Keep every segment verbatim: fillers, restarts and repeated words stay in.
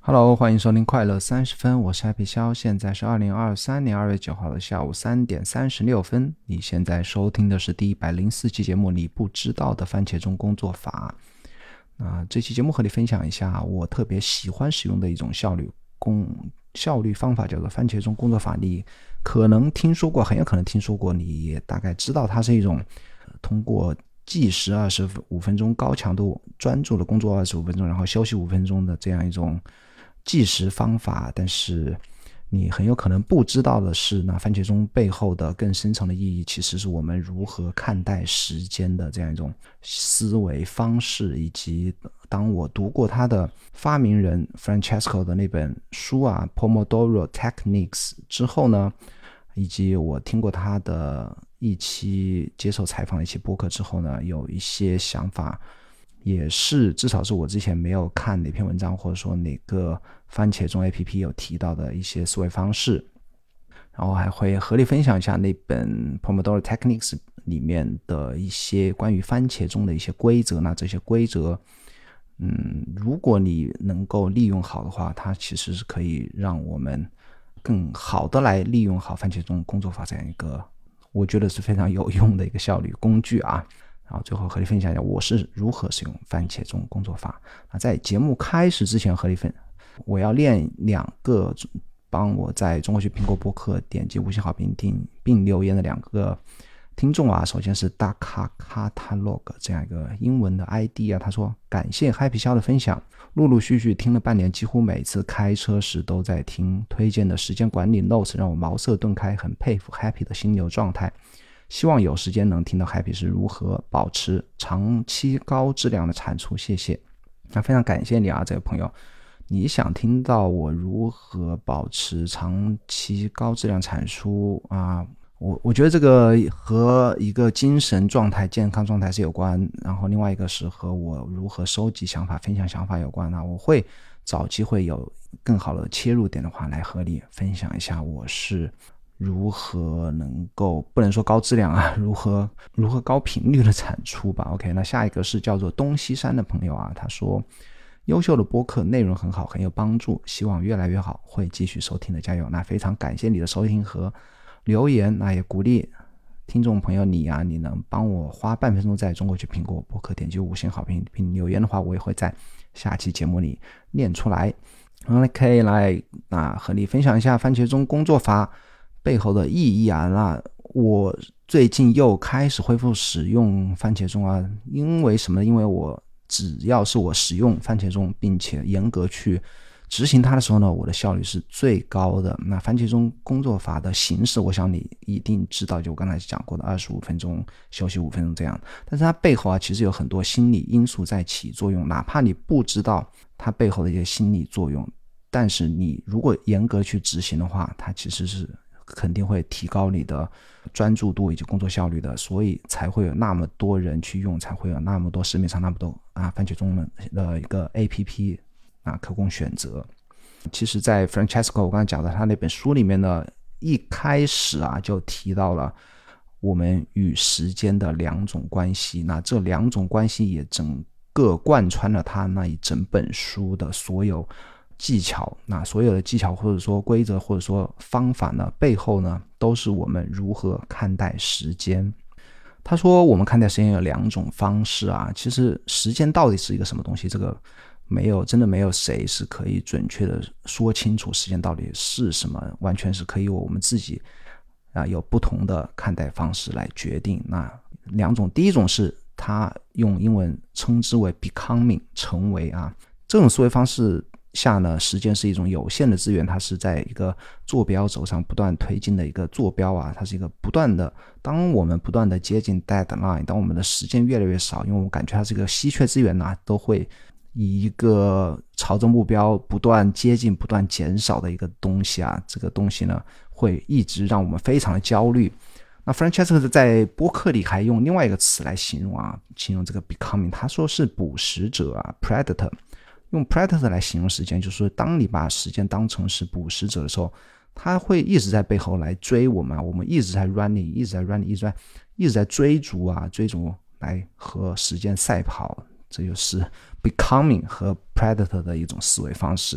Hello，欢迎收听快乐三十分，我是 Happy 肖，现在是二零二三年二月九号的下午三点三十六分。你现在收听的是第一百零四期节目，你不知道的番茄钟工作法。那这期节目和你分享一下我特别喜欢使用的一种效率工效率方法，叫做番茄钟工作法。你可能听说过，很有可能听说过，你也大概知道它是一种通过计时二十五分钟高强度专注的工作二十五分钟，然后休息五分钟的这样一种计时方法。但是你很有可能不知道的是，那番茄钟背后的更深层的意义，其实是我们如何看待时间的这样一种思维方式。以及当我读过他的发明人 Francesco 的那本书啊 Pomodoro Techniques 之后呢，以及我听过他的一期接受采访的一期播客之后呢，有一些想法，也是至少是我之前没有看哪篇文章或者说哪个番茄钟 A P P 有提到的一些思维方式。然后还会和你分享一下那本 Pomodoro Techniques 里面的一些关于番茄钟的一些规则。那这些规则嗯，如果你能够利用好的话，它其实是可以让我们更好的来利用好番茄钟工作法这样一个我觉得是非常有用的一个效率工具啊。然后最后和你分享一下我是如何使用番茄钟工作法。那在节目开始之前和你分我要练两个帮我在中国学苹果播客点击五星好评并留言的两个听众啊。首先是 Daka Catalog 这样一个英文的 I D 啊，他说感谢 Happy 肖的分享，陆陆续续听了半年，几乎每次开车时都在听，推荐的时间管理 Notes 让我茅塞顿开，很佩服 Happy 的心流状态，希望有时间能听到 Happy 是如何保持长期高质量的产出，谢谢。那非常感谢你啊，这位朋友，你想听到我如何保持长期高质量产出啊？我我觉得这个和一个精神状态、健康状态是有关，然后另外一个是和我如何收集想法、分享想法有关。那我会找机会有更好的切入点的话，来和你分享一下我是如何能够不能说高质量啊，如何如何高频率的产出吧。 OK， 那下一个是叫做东西山的朋友啊，他说优秀的播客内容很好，很有帮助，希望越来越好，会继续收听的，加油。那非常感谢你的收听和留言，那也鼓励听众朋友你啊，你能帮我花半分钟在中国去苹果播客点击五星好评并留言的话，我也会在下期节目里念出来。可以来那和你分享一下番茄钟工作法背后的意义啊。那我最近又开始恢复使用番茄钟啊，因为什么？因为我只要是我使用番茄钟并且严格去执行它的时候呢，我的效率是最高的。那番茄钟工作法的形式我想你一定知道，就我刚才讲过的二十五分钟休息五分钟这样，但是它背后啊其实有很多心理因素在起作用，哪怕你不知道它背后的一些心理作用，但是你如果严格去执行的话，它其实是肯定会提高你的专注度以及工作效率的，所以才会有那么多人去用，才会有那么多市面上那么多啊番茄钟的一个 A P P 啊可供选择。其实在 Francesco 我刚才讲的他那本书里面呢，一开始啊就提到了我们与时间的两种关系，那这两种关系也整个贯穿了他那一整本书的所有技巧。那所有的技巧或者说规则或者说方法呢，背后呢都是我们如何看待时间。他说我们看待时间有两种方式啊，其实时间到底是一个什么东西，这个没有真的没有谁是可以准确的说清楚时间到底是什么，完全是可以我们自己啊有不同的看待方式来决定。那两种，第一种是他用英文称之为 becoming 成为啊，这种思维方式下呢，时间是一种有限的资源，它是在一个坐标轴上不断推进的一个坐标啊，它是一个不断的，当我们不断的接近 deadline， 当我们的时间越来越少，因为我们感觉它是一个稀缺资源啊，都会以一个朝着目标不断接近不断减少的一个东西啊，这个东西呢会一直让我们非常的焦虑。那 Francesco 在播客里还用另外一个词来形容啊，形容这个 becoming， 他说是捕食者啊 predator， 用 predator 来形容时间，就是说当你把时间当成是捕食者的时候，他会一直在背后来追我们，我们一直在 running 一直在 running 一直在一直在追逐啊追逐来和时间赛跑，这就是 becoming 和 predator 的一种思维方式。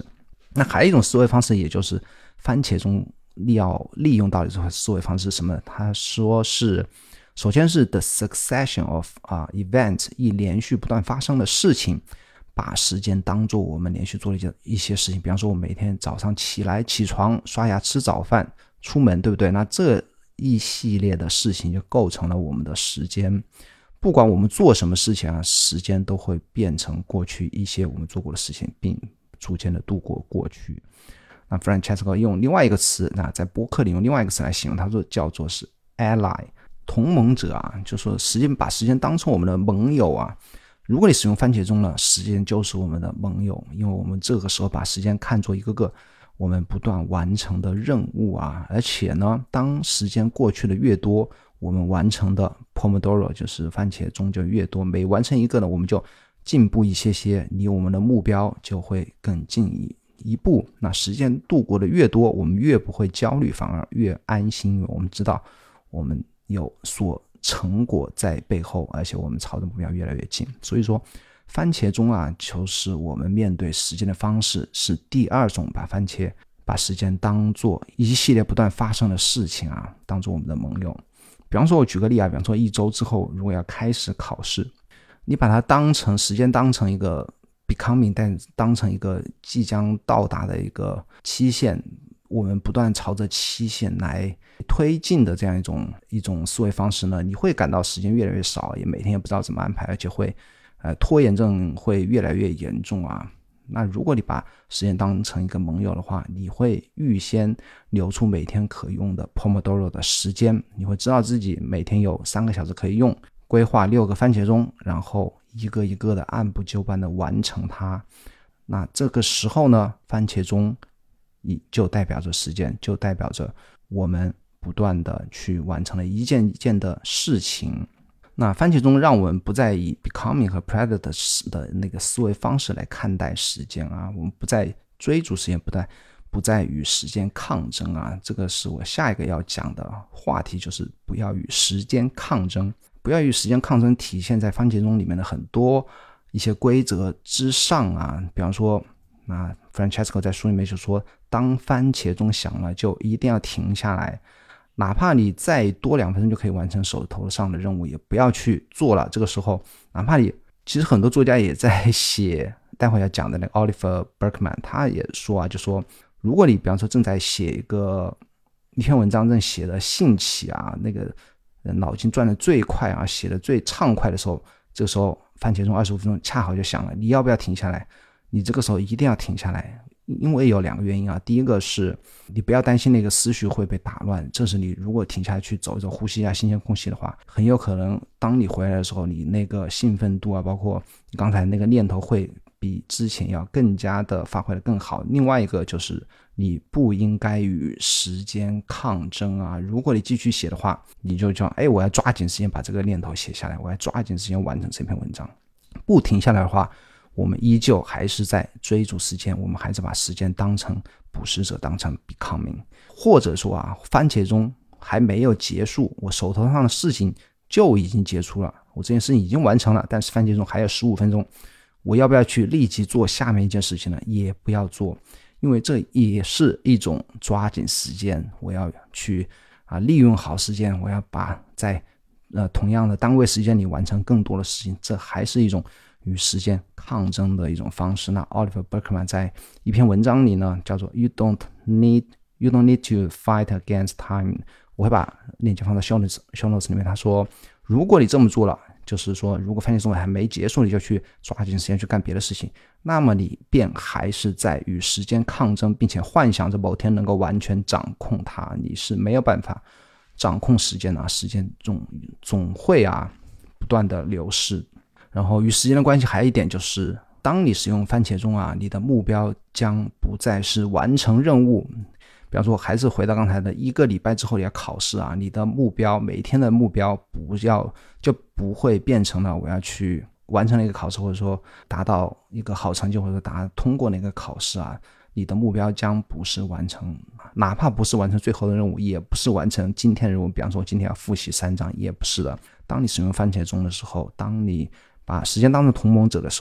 那还有一种思维方式，也就是番茄钟要利用到的这种思维方式是什么？他说是，首先是 the succession of、uh, events， 一连续不断发生的事情，把时间当做我们连续做的一些事情。比方说我每天早上起来起床刷牙吃早饭出门，对不对？那这一系列的事情就构成了我们的时间。不管我们做什么事情啊，时间都会变成过去一些我们做过的事情，并逐渐的度过过去。那 Francesco 用另外一个词，那在播客里用另外一个词来形容，他说叫做是 ally， 同盟者啊，就说时间把时间当成我们的盟友啊。如果你使用番茄钟呢，时间就是我们的盟友，因为我们这个时候把时间看作一个个我们不断完成的任务啊，而且呢，当时间过去的越多，我们完成的 Pomodoro 就是番茄钟就越多，每完成一个呢，我们就进步一些些，离我们的目标就会更近一一步。那时间度过的越多，我们越不会焦虑，反而越安心，因为我们知道我们有所成果在背后，而且我们朝着目标越来越近。所以说番茄钟啊，就是我们面对时间的方式，是第二种把番茄把时间当做一系列不断发生的事情啊，当做我们的盟友。比方说我举个例啊，比方说一周之后如果要开始考试，你把它当成时间当成一个 becoming， 但当成一个即将到达的一个期限，我们不断朝着期限来推进的这样一种一种思维方式呢，你会感到时间越来越少，也每天也不知道怎么安排，而且会呃拖延症会越来越严重啊。那如果你把时间当成一个盟友的话，你会预先留出每天可用的 Pomodoro 的时间，你会知道自己每天有三个小时可以用，规划六个番茄钟，然后一个一个的按部就班的完成它。那这个时候呢，番茄钟就代表着时间，就代表着我们不断的去完成了一件一件的事情。那番茄钟让我们不再以 becoming 和 predator 的那个思维方式来看待时间啊，我们不再追逐时间，不再不再与时间抗争啊。这个是我下一个要讲的话题，就是不要与时间抗争。不要与时间抗争体现在番茄钟里面的很多一些规则之上啊。比方说，那 Francesco 在书里面就说，当番茄钟响了就一定要停下来，哪怕你再多两分钟就可以完成手头上的任务，也不要去做了。这个时候哪怕你其实很多作家也在写，待会要讲的那个 Oliver Burkeman 他也说啊，就说如果你比方说正在写一个一篇文章，正写的兴起啊，那个脑筋转的最快啊，写的最畅快的时候，这个时候番茄钟二十五分钟恰好就响了，你要不要停下来？你这个时候一定要停下来，因为有两个原因啊。第一个是你不要担心那个思绪会被打乱，这是你如果停下来去走一走，呼吸一下新鲜空气的话，很有可能当你回来的时候，你那个兴奋度啊，包括你刚才那个念头会比之前要更加的发挥的更好。另外一个就是你不应该与时间抗争啊，如果你继续写的话，你就叫哎，我要抓紧时间把这个念头写下来，我要抓紧时间完成这篇文章。不停下来的话，我们依旧还是在追逐时间，我们还是把时间当成捕食者，当成 becoming。 或者说啊，番茄钟还没有结束，我手头上的事情就已经结束了，我这件事情已经完成了，但是番茄钟还有十五分钟，我要不要去立即做下面一件事情呢？也不要做，因为这也是一种抓紧时间，我要去啊利用好时间，我要把在呃同样的单位时间里完成更多的事情，这还是一种与时间抗争的一种方式。那 Oliver Burkeman 在一篇文章里呢，叫做 You don't need You don't need to fight against time， 我会把链接放到 show notes, show notes 里面。他说如果你这么做了，就是说如果番茄钟还没结束，你就去抓紧时间去干别的事情，那么你便还是在与时间抗争，并且幻想着某天能够完全掌控它，你是没有办法掌控时间啊，时间总总会啊不断的流逝。然后与时间的关系还有一点就是，当你使用番茄钟啊，你的目标将不再是完成任务。比方说还是回到刚才的一个礼拜之后你要考试啊，你的目标每天的目标不要就不会变成了我要去完成那个考试，或者说达到一个好成绩，或者说达通过那个考试啊，你的目标将不是完成，哪怕不是完成最后的任务，也不是完成今天的任务。比方说今天要复习三章，也不是的。当你使用番茄钟的时候，当你把时间当成同盟者的时候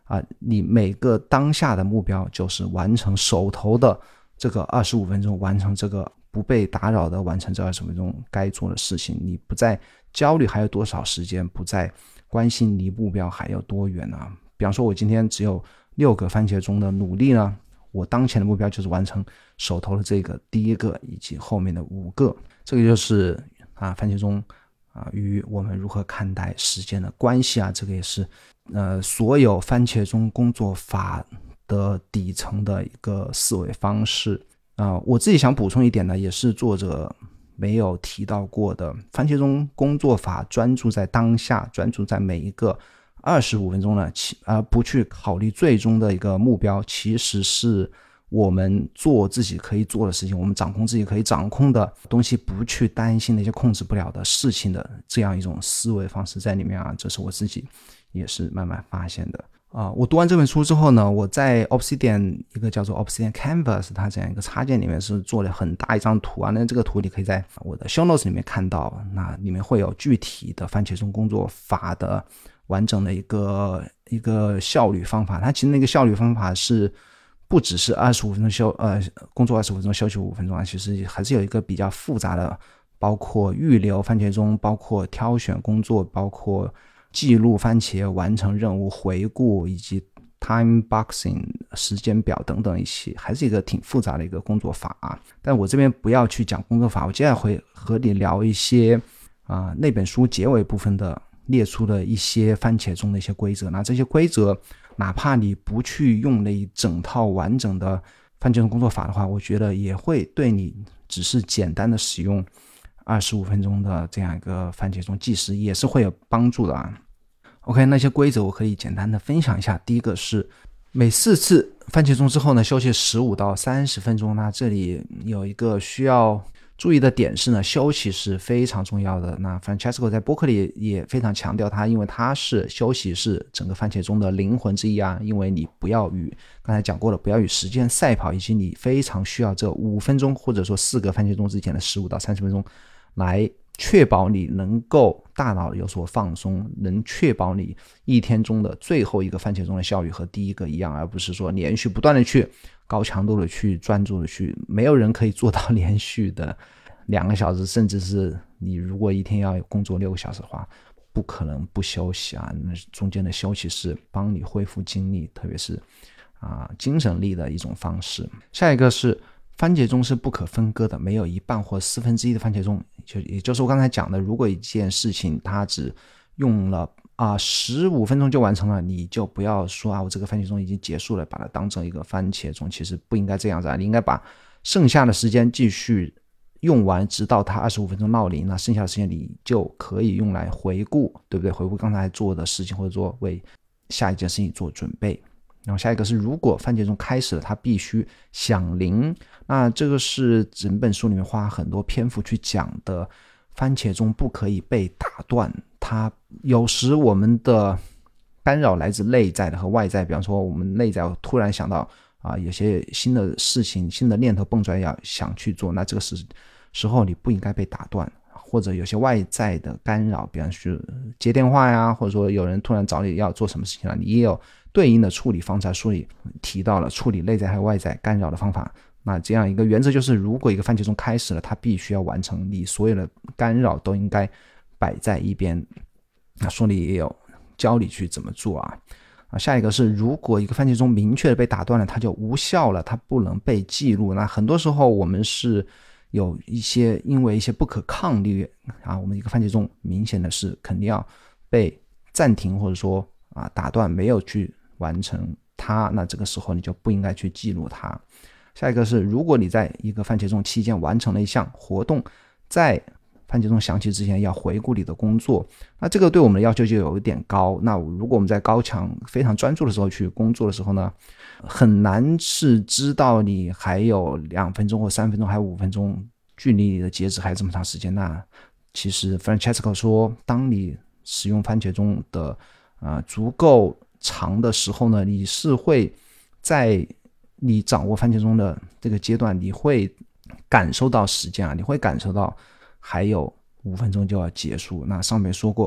啊，你每个当下的目标就是完成手头的这个二十五分钟，完成这个不被打扰的完成这二十五分钟该做的事情，你不再焦虑还有多少时间，不再关心离目标还有多远啊。比方说我今天只有六个番茄钟的努力呢，我当前的目标就是完成手头的这个第一个以及后面的五个。这个就是啊番茄钟啊与我们如何看待时间的关系啊，这个也是呃所有番茄钟工作法的底层的一个思维方式啊、呃。我自己想补充一点呢，也是作者没有提到过的，番茄钟工作法专注在当下，专注在每一个二十五分钟呢，而不去考虑最终的一个目标，其实是我们做自己可以做的事情，我们掌控自己可以掌控的东西，不去担心那些控制不了的事情的这样一种思维方式在里面啊，这是我自己也是慢慢发现的啊。我读完这本书之后呢，我在 Obsidian 一个叫做 Obsidian Canvas 它这样一个插件里面是做了很大一张图啊，那这个图你可以在我的 show notes 里面看到，那里面会有具体的番茄钟工作法的完整的一个一个效率方法。它其实那个效率方法是不只是二十五分钟休呃工作二十五分钟休息五分钟啊，其实还是有一个比较复杂的，包括预留番茄钟，包括挑选工作，包括记录番茄完成任务回顾，以及 time boxing 时间表等等一些，还是一个挺复杂的一个工作法啊。但我这边不要去讲工作法，我接下来会和你聊一些啊、呃、那本书结尾部分的列出了一些番茄钟的一些规则。那这些规则哪怕你不去用那一整套完整的番茄钟工作法的话，我觉得也会对你只是简单的使用二十五分钟的这样一个番茄钟计时也是会有帮助的啊。OK， 那些规则我可以简单的分享一下。第一个是每四次番茄钟之后呢，休息十五到三十分钟。那这里有一个需要注意的点是呢，休息是非常重要的。那 Francesco 在播客里也非常强调它，因为它是休息是整个番茄钟的灵魂之一啊。因为你不要与刚才讲过了，不要与时间赛跑，以及你非常需要这五分钟或者说四个番茄钟之前的十五到三十分钟来确保你能够大脑有所放松，能确保你一天中的最后一个番茄钟的效率和第一个一样，而不是说连续不断的去高强度的去专注的去，没有人可以做到连续的两个小时，甚至是你如果一天要工作六个小时的话，不可能不休息啊。那中间的休息是帮你恢复精力，特别是啊精神力的一种方式。下一个是番茄钟是不可分割的，没有一半或四分之一的番茄钟，就也就是我刚才讲的，如果一件事情它只用了啊十五分钟就完成了，你就不要说啊我这个番茄钟已经结束了，把它当成一个番茄钟，其实不应该这样子啊，你应该把剩下的时间继续用完，直到它二十五分钟闹铃，那剩下的时间你就可以用来回顾，对不对？回顾刚才做的事情，或者说为下一件事情做准备。然后下一个是，如果番茄钟开始了，它必须响铃。那这个是整本书里面花很多篇幅去讲的，番茄钟不可以被打断。它有时我们的干扰来自内在的和外在，比方说我们内在突然想到啊，有些新的事情、新的念头蹦出来要想去做，那这个时时候你不应该被打断。或者有些外在的干扰，比方说接电话呀，或者说有人突然找你要做什么事情了，你也有对应的处理方法。书里提到了处理内在还有外在干扰的方法。那这样一个原则就是，如果一个番茄钟开始了，它必须要完成，你所有的干扰都应该摆在一边。那书里也有教你去怎么做啊。啊，下一个是，如果一个番茄钟明确的被打断了，它就无效了，它不能被记录。那很多时候我们是有一些因为一些不可抗力啊，我们一个番茄钟明显的是肯定要被暂停，或者说啊打断，没有去完成它，那这个时候你就不应该去记录它。下一个是，如果你在一个番茄钟期间完成了一项活动，在番茄钟响起之前要回顾你的工作，那这个对我们的要求就有一点高。那如果我们在高强非常专注的时候去工作的时候呢，很难是知道你还有两分钟或三分钟还有五分钟，距离你的截止还有这么长时间。那其实 Francesco 说，当你使用番茄钟的、呃、足够长的时候呢，你是会在你掌握番茄钟的这个阶段，你会感受到时间啊，你会感受到还有五分钟就要结束。那上面说过，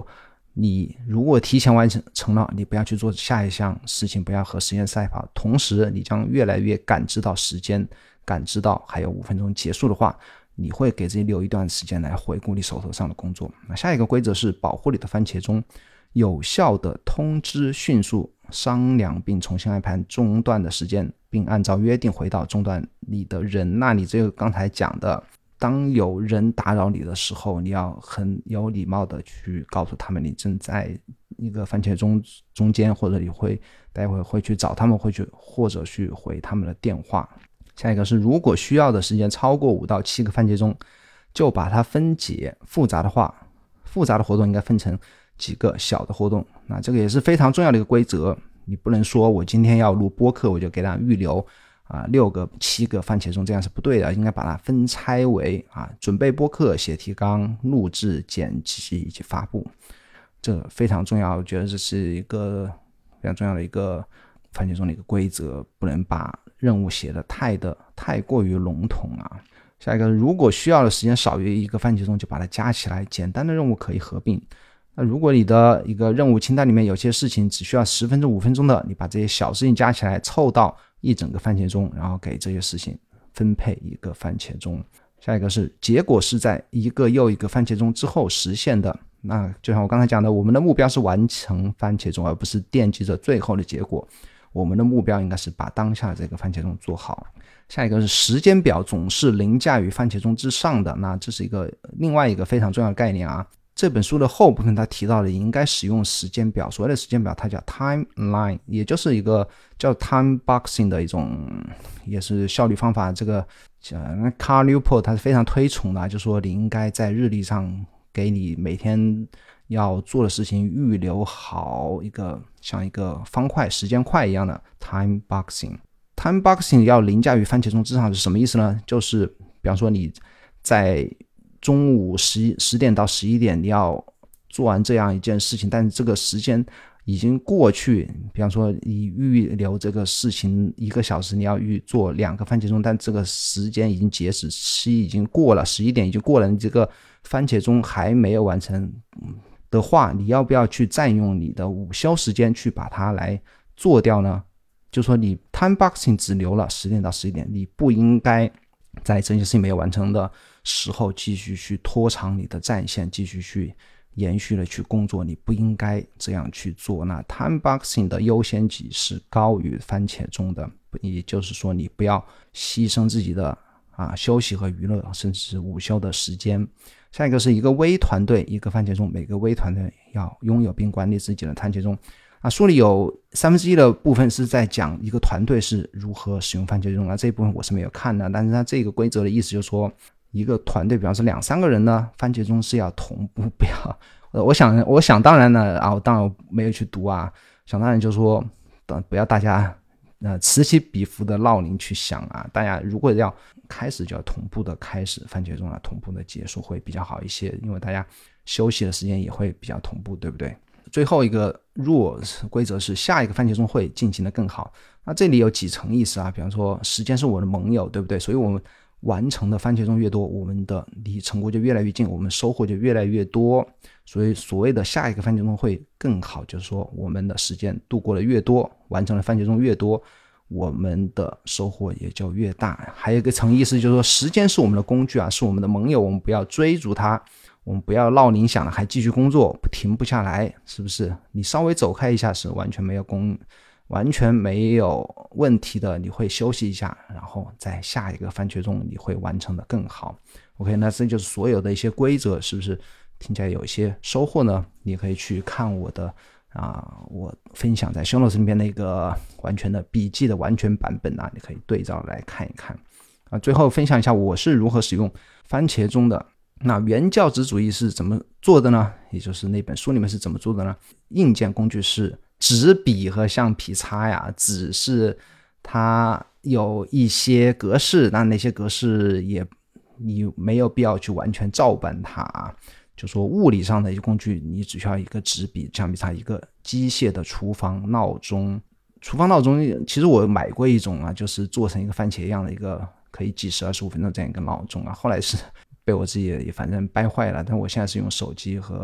你如果提前完成了，你不要去做下一项事情，不要和时间赛跑，同时你将越来越感知到时间，感知到还有五分钟结束的话，你会给自己留一段时间来回顾你手头上的工作。那下一个规则是保护你的番茄钟，有效的通知迅速商量并重新安排中断的时间，并按照约定回到中断你的人。那你这个刚才讲的，当有人打扰你的时候，你要很有礼貌的去告诉他们你正在一个番茄钟中间，或者你会待会会去找他们，会去或者去回他们的电话。下一个是如果需要的时间超过五到七个番茄钟，就把它分解，复杂的话复杂的活动应该分成几个小的活动。那这个也是非常重要的一个规则，你不能说我今天要录播客，我就给它预留啊，六个七个番茄钟，这样是不对的，应该把它分拆为啊，准备播客、写提纲、录制、剪辑以及发布，这非常重要。我觉得这是一个非常重要的一个番茄钟的一个规则，不能把任务写得太的太过于笼统啊。下一个，如果需要的时间少于一个番茄钟，就把它加起来，简单的任务可以合并。那如果你的一个任务清单里面有些事情只需要十分钟、五分钟的，你把这些小事情加起来，凑到一整个番茄钟，然后给这些事情分配一个番茄钟。下一个是结果是在一个又一个番茄钟之后实现的。那就像我刚才讲的，我们的目标是完成番茄钟，而不是惦记着最后的结果。我们的目标应该是把当下这个番茄钟做好。下一个是时间表总是凌驾于番茄钟之上的。那这是一个另外一个非常重要的概念啊。这本书的后部分他提到的应该使用时间表，所谓的时间表它叫 timeline， 也就是一个叫 time boxing 的一种也是效率方法。这个 Cal Newport 他是非常推崇的，就说你应该在日历上给你每天要做的事情预留好一个像一个方块时间块一样的 time boxing。 time boxing 要凌驾于番茄钟之上是什么意思呢？就是比方说你在中午十十点到十一点你要做完这样一件事情，但是这个时间已经过去，比方说你预留这个事情一个小时，你要预做两个番茄钟，但这个时间已经截止期已经过了，十一点已经过了，你这个番茄钟还没有完成的话，你要不要去占用你的午休时间去把它来做掉呢？就说你 time boxing 只留了十点到十一点，你不应该在这件事情没有完成的时候继续去拖长你的战线，继续去延续的去工作，你不应该这样去做。那 time boxing 的优先级是高于番茄钟的，也就是说你不要牺牲自己的啊休息和娱乐，甚至是午休的时间。下一个是一个微团队一个番茄钟，每个微团队要拥有并管理自己的番茄钟啊。书里有三分之一的部分是在讲一个团队是如何使用番茄钟，那这一部分我是没有看的，但是它这个规则的意思就是说，一个团队比方说两三个人呢，番茄钟是要同步，不要我想我想当然呢啊，我当然我没有去读啊，想当然就是说不要大家呃此起彼伏的绕铃去想啊，大家如果要开始就要同步的开始番茄钟啊，同步的结束会比较好一些，因为大家休息的时间也会比较同步，对不对？最后一个 rules 规则是下一个番茄钟会进行的更好。那这里有几层意思啊，比方说时间是我的盟友，对不对？所以我们完成的番茄钟越多，我们的离成果就越来越近，我们收获就越来越多。所以所谓的下一个番茄钟会更好，就是说我们的时间度过的越多，完成的番茄钟越多，我们的收获也就越大。还有一个层意思就是说，时间是我们的工具啊，是我们的盟友，我们不要追逐它，我们不要绕铃响了还继续工作，停不下来，是不是？你稍微走开一下是完全没有工完全没有问题的，你会休息一下，然后在下一个番茄钟你会完成的更好。 OK， 那这就是所有的一些规则，是不是听起来有一些收获呢？你可以去看我的啊，我分享在 show notes 里面那个完全的笔记的完全版本啊，你可以对照来看一看啊。最后分享一下我是如何使用番茄钟的。那原教旨主义是怎么做的呢？也就是那本书里面是怎么做的呢？硬件工具是纸笔和橡皮擦呀，纸是它有一些格式，那那些格式也你没有必要去完全照搬它啊。就说物理上的一个工具，你只需要一个纸笔、橡皮擦，一个机械的厨房闹钟。厨房闹钟其实我买过一种啊，就是做成一个番茄一样的一个可以计时二十五分钟这样一个闹钟啊，后来是被我自己也反正掰坏了，但我现在是用手机和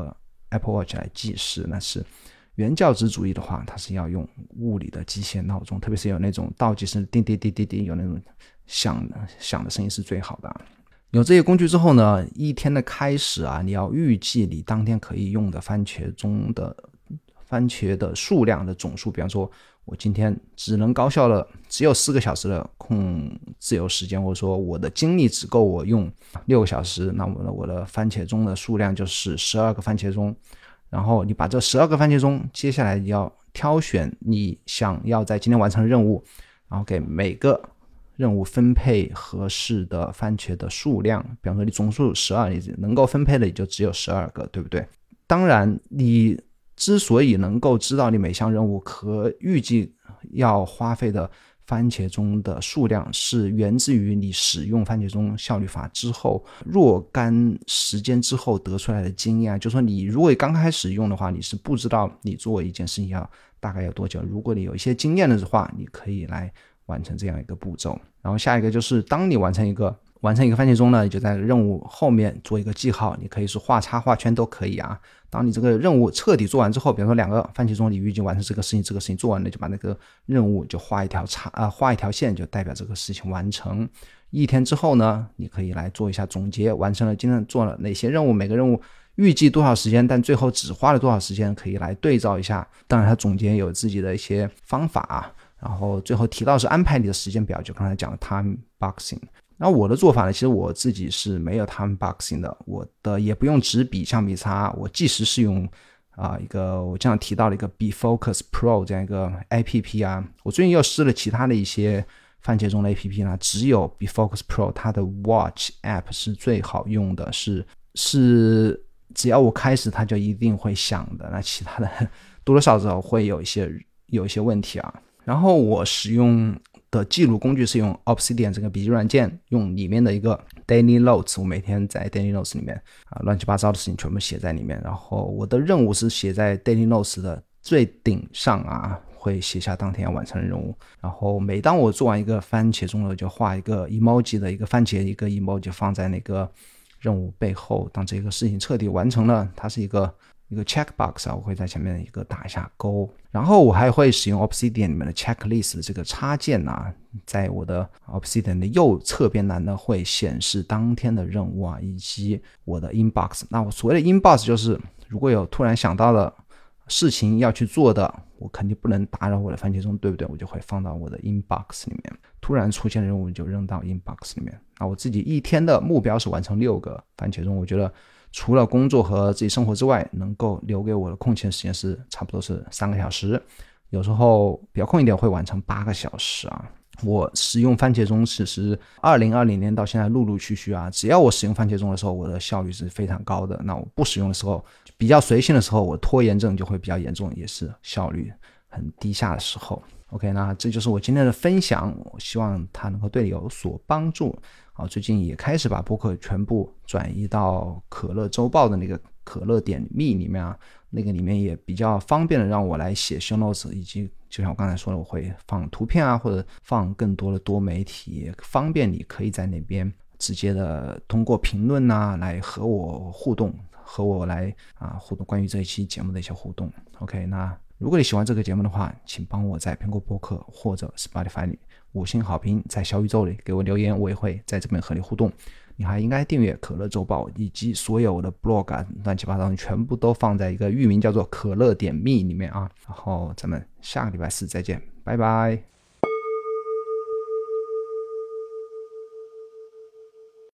Apple Watch 来计时，那是原教旨主义的话，它是要用物理的机械闹钟，特别是有那种倒计时叮叮叮叮叮，有那种响响的声音是最好的。有这些工具之后呢，一天的开始啊，你要预计你当天可以用的番茄钟的番茄的数量的总数，比方说我今天只能高效的只有四个小时的空自由时间，或者说我的精力只够我用六个小时，那么我的番茄钟的数量就是十二个番茄钟。然后你把这十二个番茄钟，接下来要挑选你想要在今天完成的任务，然后给每个任务分配合适的番茄的数量，比方说你总数十二，你能够分配的也就只有十二个，对不对？当然你之所以能够知道你每项任务可预计要花费的番茄钟的数量，是源自于你使用番茄钟效率法之后若干时间之后得出来的经验。就是说你如果刚开始用的话，你是不知道你做一件事情要大概有多久，如果你有一些经验的话，你可以来完成这样一个步骤。然后下一个就是当你完成一个完成一个番茄钟呢，你就在任务后面做一个记号，你可以是画叉画圈都可以啊。当你这个任务彻底做完之后，比方说两个番茄钟你预计完成这个事情，这个事情做完了，就把那个任务就画一条叉啊、呃，画一条线，就代表这个事情完成。一天之后呢，你可以来做一下总结，完成了今天做了哪些任务，每个任务预计多少时间，但最后只花了多少时间，可以来对照一下。当然它总结有自己的一些方法啊，然后最后提到是安排你的时间表，就刚才讲的 time boxing。然后我的做法呢，其实我自己是没有 time boxing 的，我的也不用纸笔橡皮擦，我计时是用啊、呃、一个我这样提到了一个 BeFocus Pro 这样一个 A P P 啊。我最近又试了其他的一些番茄钟的 A P P 呢，只有 BeFocus Pro 它的 Watch App 是最好用的，是是只要我开始它就一定会响的，那其他的多多少少会有一些有一些问题啊。然后我使用的记录工具是用 Obsidian 这个笔记软件，用里面的一个 Daily Notes， 我每天在 Daily Notes 里面啊乱七八糟的事情全部写在里面，然后我的任务是写在 Daily Notes 的最顶上啊，会写下当天要完成的任务。然后每当我做完一个番茄钟了，就画一个 emoji 的一个番茄一个 emoji 放在那个任务背后，当这个事情彻底完成了，它是一个一个 checkbox 啊，我会在前面一个打一下勾。然后我还会使用 Obsidian 里面的 checklist 的这个插件啊，在我的 Obsidian 的右侧边栏呢会显示当天的任务啊，以及我的 inbox。那我所谓的 inbox 就是如果有突然想到的事情要去做的，我肯定不能打扰我的番茄钟，对不对？我就会放到我的 inbox 里面，突然出现的任务就扔到 inbox 里面。那我自己一天的目标是完成六个番茄钟，我觉得除了工作和自己生活之外，能够留给我的空闲时间是差不多是三个小时，有时候比较空一点会完成八个小时啊。我使用番茄钟其实二零二零年到现在陆陆续续啊，只要我使用番茄钟的时候，我的效率是非常高的。那我不使用的时候，比较随性的时候，我拖延症就会比较严重，也是效率很低下的时候。OK， 那这就是我今天的分享，我希望它能够对你有所帮助。啊，最近也开始把播客全部转移到可乐周报的那个可乐点 me 里面啊，那个里面也比较方便的让我来写 show notes， 以及就像我刚才说的，我会放图片啊，或者放更多的多媒体，方便你可以在那边直接的通过评论啊来和我互动，和我来啊互动关于这一期节目的一些互动。 OK， 那如果你喜欢这个节目的话，请帮我在苹果播客或者 Spotify 里五星好评，在小宇宙里给我留言，我也会在这边和你互动。你还应该订阅可乐周报，以及所有的 blog 啊乱七八糟全部都放在一个域名叫做可乐点 me 里面啊。然后咱们下个礼拜四再见，拜拜。